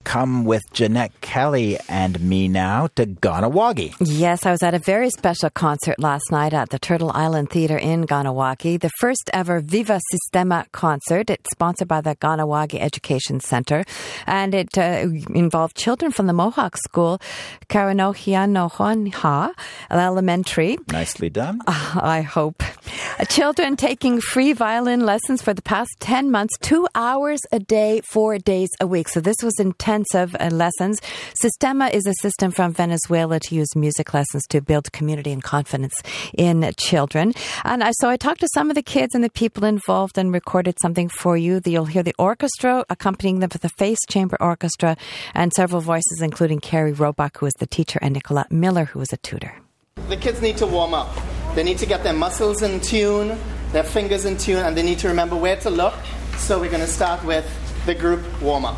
come with Jeanette Kelly and me now to Kahnawake. Yes, I was at a very special concert last night at the Turtle Island Theatre in Kahnawake, the first ever Viva Sistema concert. It's sponsored by the Kahnawake Education Center, and it involved children from the Mohawk School, Karanohianohonha Elementary. Nicely done. I hope. Children taking free violin lessons for the past 10 months, 2 hours a day, 4 days a week. So this was intensive lessons. Sistema is a system from Venezuela to use music lessons to build community and confidence in children. And so I talked to some of the kids and the people involved and recorded something for you. You'll hear the orchestra accompanying them with the Face Chamber Orchestra and several voices, including Carrie Roebuck, who is the teacher, and Nicolette Miller, who is a tutor. The kids need to warm up. They need to get their muscles in tune, their fingers in tune, and they need to remember where to look. So we're going to start with the group warm-up.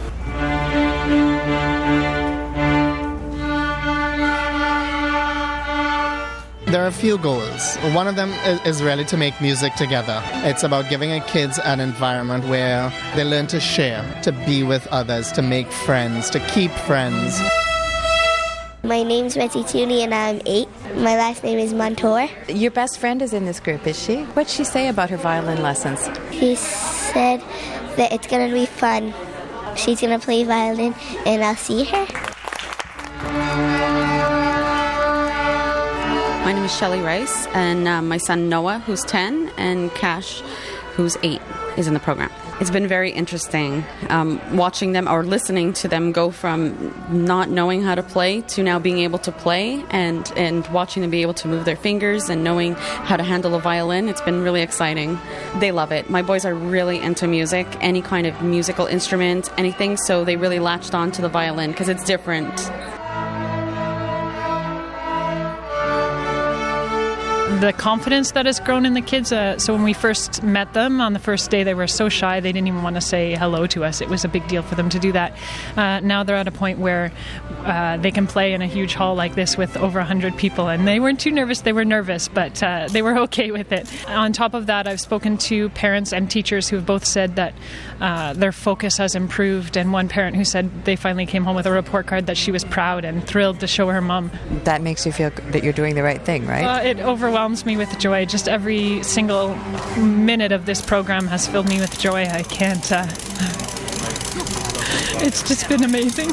There are a few goals. One of them is really to make music together. It's about giving kids an environment where they learn to share, to be with others, to make friends, to keep friends. My name's Betsy Tooney and I'm 8. My last name is Montour. Your best friend is in this group, is she? What'd she say about her violin lessons? She said that it's going to be fun. She's going to play violin and I'll see her. My name is Shelley Rice, and my son Noah, who's 10, and Cash, who's 8, is in the program. It's been very interesting watching them or listening to them go from not knowing how to play to now being able to play, and watching them be able to move their fingers and knowing how to handle a violin. It's been really exciting. They love it. My boys are really into music, any kind of musical instrument, anything, so they really latched on to the violin because it's different. The confidence that has grown in the kids. So when we first met them on the first day, they were so shy they didn't even want to say hello to us. It was a big deal for them to do that. Now they're at a point where they can play in a huge hall like this with over 100 people, and they weren't too nervous. They were nervous, but they were okay with it. On top of that, I've spoken to parents and teachers who have both said that their focus has improved, and one parent who said they finally came home with a report card that she was proud and thrilled to show her mom. That makes you feel that you're doing the right thing, right? It overwhelms me with joy. Just every single minute of this program has filled me with joy. I can't... it's just been amazing.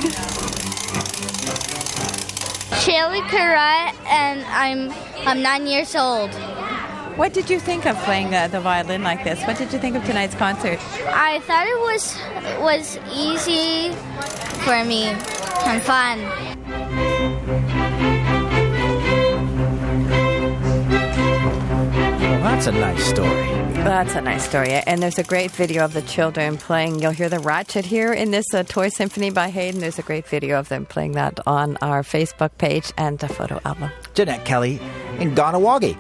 Shaylee Karat, and I'm 9 years old. What did you think of playing the violin like this? What did you think of tonight's concert? I thought it was easy for me and fun. That's a nice story. That's a nice story. And there's a great video of the children playing. You'll hear the ratchet here in this Toy Symphony by Hayden. There's a great video of them playing that on our Facebook page and a photo album. Jeanette Kelly in Kahnawake.